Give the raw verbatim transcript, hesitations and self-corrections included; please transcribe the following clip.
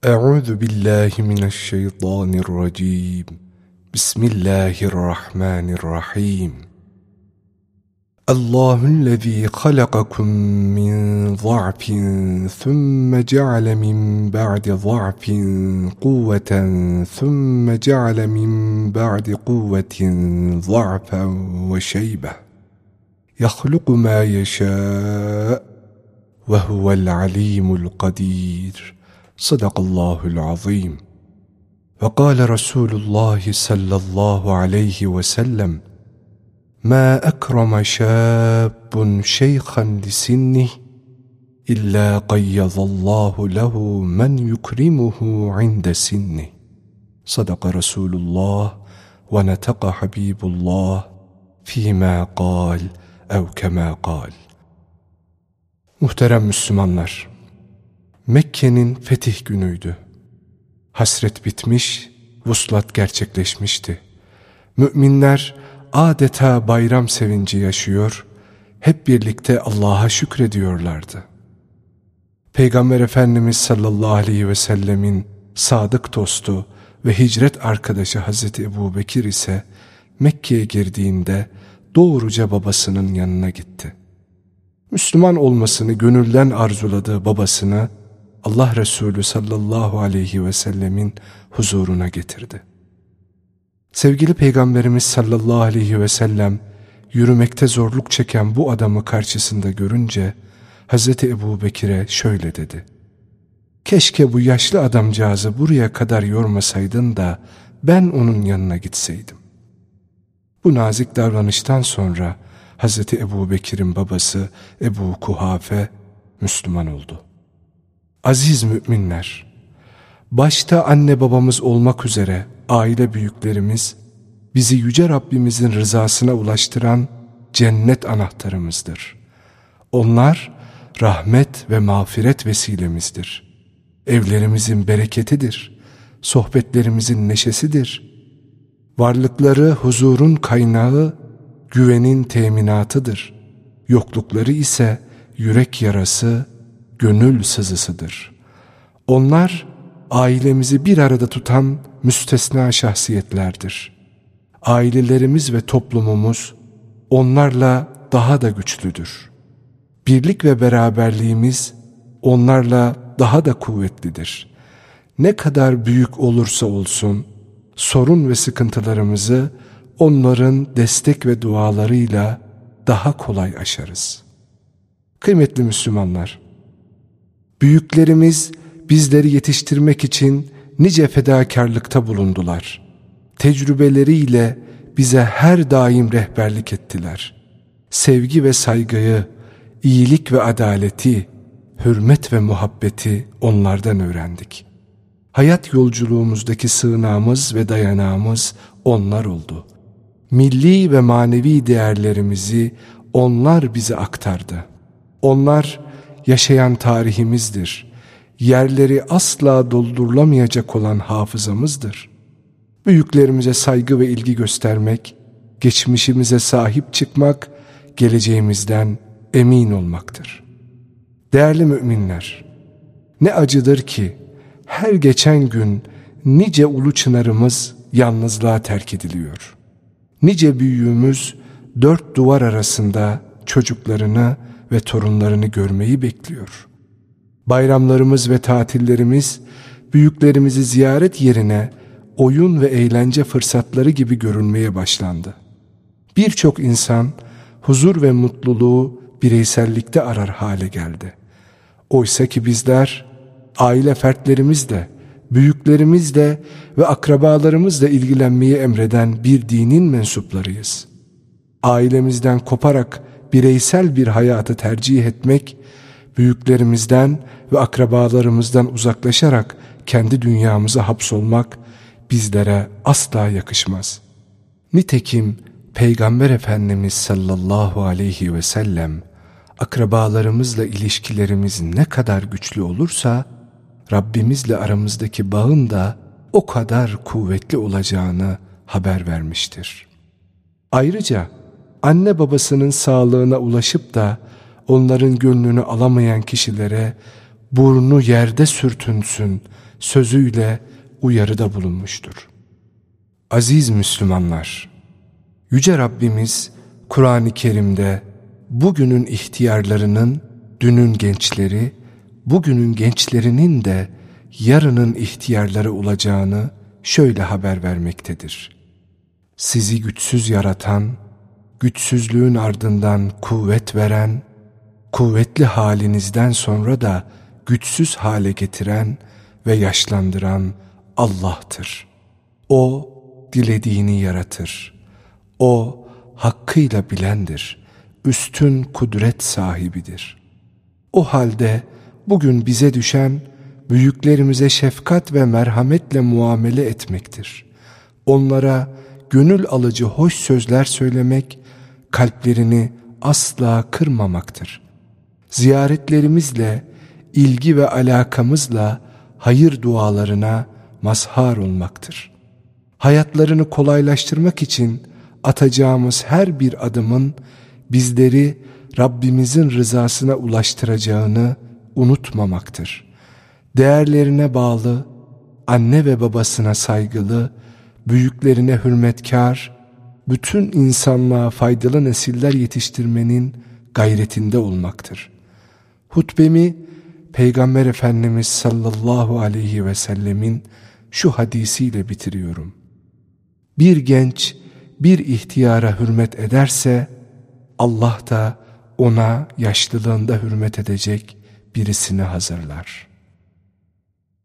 أعوذ بالله من الشيطان الرجيم بسم الله الرحمن الرحيم الله الذي خلقكم من ضعف ثم جعل من بعد ضعف قوة ثم جعل من بعد قوة ضعفا وشيبة يخلق ما يشاء وهو العليم القدير صدق الله العظيم. وقال رسول الله صلى الله عليه وسلم ما أكرم شاب شيخا لسنه إلا قيض الله له من يكرمه عند سنه صدق رسول الله ونطق حبيب الله فيما قال أو كما قال. Muhterem Müslümanlar, Mekke'nin fetih günüydü. Hasret bitmiş, vuslat gerçekleşmişti. Müminler adeta bayram sevinci yaşıyor, hep birlikte Allah'a şükrediyorlardı. Peygamber Efendimiz sallallahu aleyhi ve sellemin sadık dostu ve hicret arkadaşı Hazreti Ebubekir ise Mekke'ye girdiğinde doğruca babasının yanına gitti. Müslüman olmasını gönülden arzuladığı babasını Allah Resulü sallallahu aleyhi ve sellemin huzuruna getirdi. Sevgili Peygamberimiz sallallahu aleyhi ve sellem yürümekte zorluk çeken bu adamı karşısında görünce Hazreti Ebubekir'e şöyle dedi: keşke bu yaşlı adamcağızı buraya kadar yormasaydın da ben onun yanına gitseydim. Bu nazik davranıştan sonra Hazreti Ebubekir'in babası Ebu Kuhafe Müslüman oldu. Aziz müminler, başta anne babamız olmak üzere aile büyüklerimiz bizi Yüce Rabbimizin rızasına ulaştıran cennet anahtarımızdır. Onlar rahmet ve mağfiret vesilemizdir. Evlerimizin bereketidir, sohbetlerimizin neşesidir. Varlıkları huzurun kaynağı, güvenin teminatıdır. Yoklukları ise yürek yarası, gönül sızısıdır. Onlar ailemizi bir arada tutan müstesna şahsiyetlerdir. Ailelerimiz ve toplumumuz onlarla daha da güçlüdür. Birlik ve beraberliğimiz onlarla daha da kuvvetlidir. Ne kadar büyük olursa olsun sorun ve sıkıntılarımızı onların destek ve dualarıyla daha kolay aşarız. Kıymetli Müslümanlar, büyüklerimiz bizleri yetiştirmek için nice fedakarlıkta bulundular. Tecrübeleriyle bize her daim rehberlik ettiler. Sevgi ve saygıyı, iyilik ve adaleti, hürmet ve muhabbeti onlardan öğrendik. Hayat yolculuğumuzdaki sığınağımız ve dayanağımız onlar oldu. Milli ve manevi değerlerimizi onlar bize aktardı. Onlar yaşayan tarihimizdir. Yerleri asla doldurulamayacak olan hafızamızdır. Büyüklerimize saygı ve ilgi göstermek, geçmişimize sahip çıkmak, geleceğimizden emin olmaktır. Değerli müminler, ne acıdır ki her geçen gün nice ulu çınarımız yalnızlığa terk ediliyor. Nice büyüğümüz dört duvar arasında çocuklarını ve torunlarını görmeyi bekliyor. Bayramlarımız ve tatillerimiz büyüklerimizi ziyaret yerine oyun ve eğlence fırsatları gibi görünmeye başlandı. Birçok insan huzur ve mutluluğu bireysellikte arar hale geldi. Oysa ki bizler aile fertlerimizle, büyüklerimizle ve akrabalarımızla ilgilenmeyi emreden bir dinin mensuplarıyız. Ailemizden koparak bireysel bir hayatı tercih etmek, büyüklerimizden ve akrabalarımızdan uzaklaşarak kendi dünyamıza hapsolmak bizlere asla yakışmaz. Nitekim Peygamber Efendimiz sallallahu aleyhi ve sellem akrabalarımızla ilişkilerimiz ne kadar güçlü olursa Rabbimizle aramızdaki bağın da o kadar kuvvetli olacağını haber vermiştir. Ayrıca anne babasının sağlığına ulaşıp da onların gönlünü alamayan kişilere burnu yerde sürtünsün sözüyle uyarıda bulunmuştur. Aziz Müslümanlar, Yüce Rabbimiz Kur'an-ı Kerim'de bugünün ihtiyarlarının dünün gençleri, bugünün gençlerinin de yarının ihtiyarları olacağını şöyle haber vermektedir. Sizi güçsüz yaratan, güçsüzlüğün ardından kuvvet veren, kuvvetli halinizden sonra da güçsüz hale getiren ve yaşlandıran Allah'tır. O dilediğini yaratır. O hakkıyla bilendir. Üstün kudret sahibidir. O halde bugün bize düşen büyüklerimize şefkat ve merhametle muamele etmektir. Onlara gönül alıcı hoş sözler söylemek, kalplerini asla kırmamaktır. Ziyaretlerimizle, ilgi ve alakamızla hayır dualarına mazhar olmaktır. Hayatlarını kolaylaştırmak için atacağımız her bir adımın bizleri Rabbimizin rızasına ulaştıracağını unutmamaktır. Değerlerine bağlı, anne ve babasına saygılı, büyüklerine hürmetkar, bütün insanlığa faydalı nesiller yetiştirmenin gayretinde olmaktır. Hutbemi Peygamber Efendimiz sallallahu aleyhi ve sellemin şu hadisiyle bitiriyorum. Bir genç bir ihtiyara hürmet ederse Allah da ona yaşlılığında hürmet edecek birisini hazırlar.